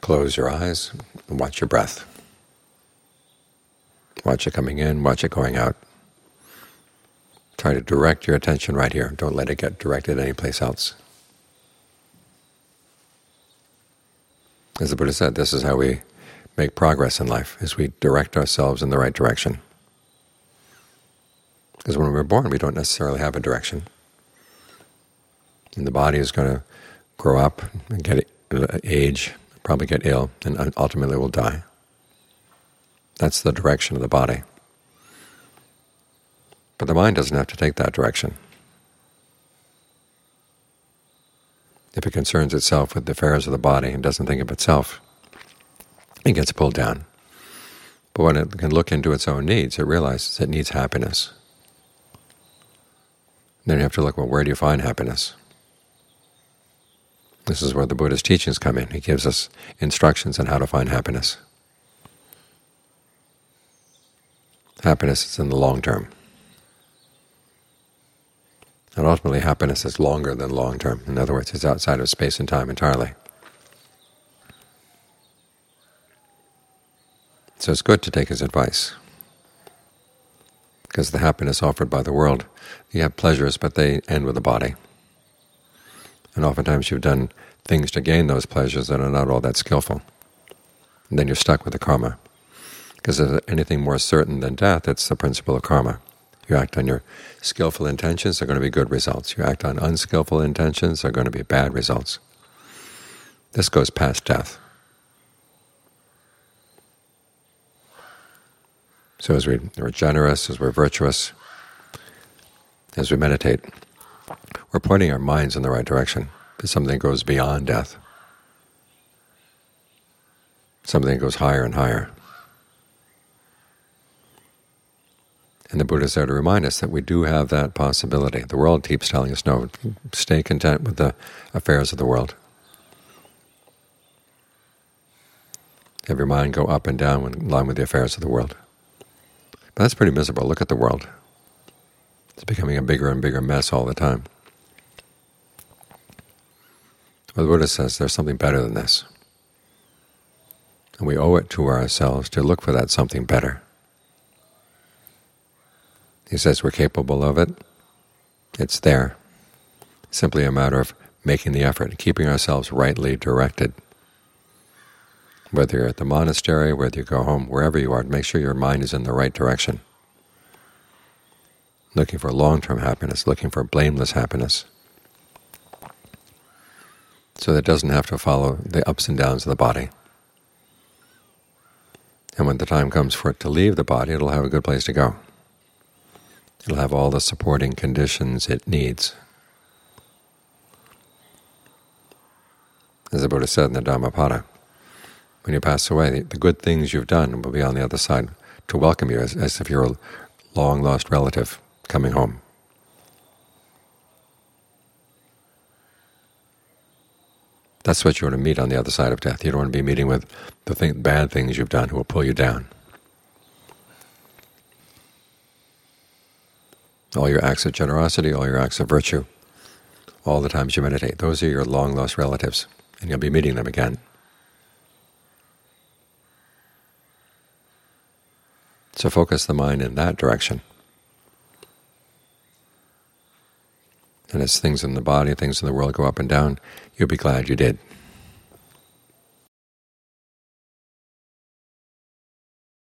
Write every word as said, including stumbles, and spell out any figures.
Close your eyes and watch your breath. Watch it coming in, watch it going out. Try to direct your attention right here. Don't let it get directed anyplace else. As the Buddha said, this is how we make progress in life, is we direct ourselves in the right direction. Because when we're born, we don't necessarily have a direction. And the body is going to grow up and get age, probably get ill, and ultimately will die. That's the direction of the body. But the mind doesn't have to take that direction. If it concerns itself with the affairs of the body and doesn't think of itself, it gets pulled down. But when it can look into its own needs, it realizes it needs happiness. Then you have to look, well, where do you find happiness? This is where the Buddha's teachings come in. He gives us instructions on how to find happiness. Happiness is in the long term. And ultimately happiness is longer than long term. In other words, it's outside of space and time entirely. So it's good to take his advice. Because the happiness offered by the world, you have pleasures, but they end with the body. And oftentimes you've done things to gain those pleasures that are not all that skillful. And then you're stuck with the karma. Because if there's anything more certain than death, it's the principle of karma. You act on your skillful intentions, they're going to be good results. You act on unskillful intentions, they're going to be bad results. This goes past death. So as we, we're generous, as we're virtuous, as we meditate, we're pointing our minds in the right direction to something that goes beyond death, something that goes higher and higher. And the Buddha is there to remind us that we do have that possibility. The world keeps telling us, no, stay content with the affairs of the world. Have your mind go up and down in line with the affairs of the world. But that's pretty miserable. Look at the world. It's becoming a bigger and bigger mess all the time. Well, the Buddha says there's something better than this. And we owe it to ourselves to look for that something better. He says we're capable of it. It's there. It's simply a matter of making the effort and keeping ourselves rightly directed. Whether you're at the monastery, whether you go home, wherever you are, make sure your mind is in the right direction. Looking for long-term happiness, looking for blameless happiness. So that it doesn't have to follow the ups and downs of the body. And when the time comes for it to leave the body, it'll have a good place to go. It'll have all the supporting conditions it needs. As the Buddha said in the Dhammapada, when you pass away, the good things you've done will be on the other side to welcome you, as, as if you're a long-lost relative coming home. That's what you want to meet on the other side of death. You don't want to be meeting with the thing, bad things you've done who will pull you down. All your acts of generosity, all your acts of virtue, all the times you meditate, those are your long-lost relatives, and you'll be meeting them again. So focus the mind in that direction. And as things in the body, things in the world go up and down, you'll be glad you did.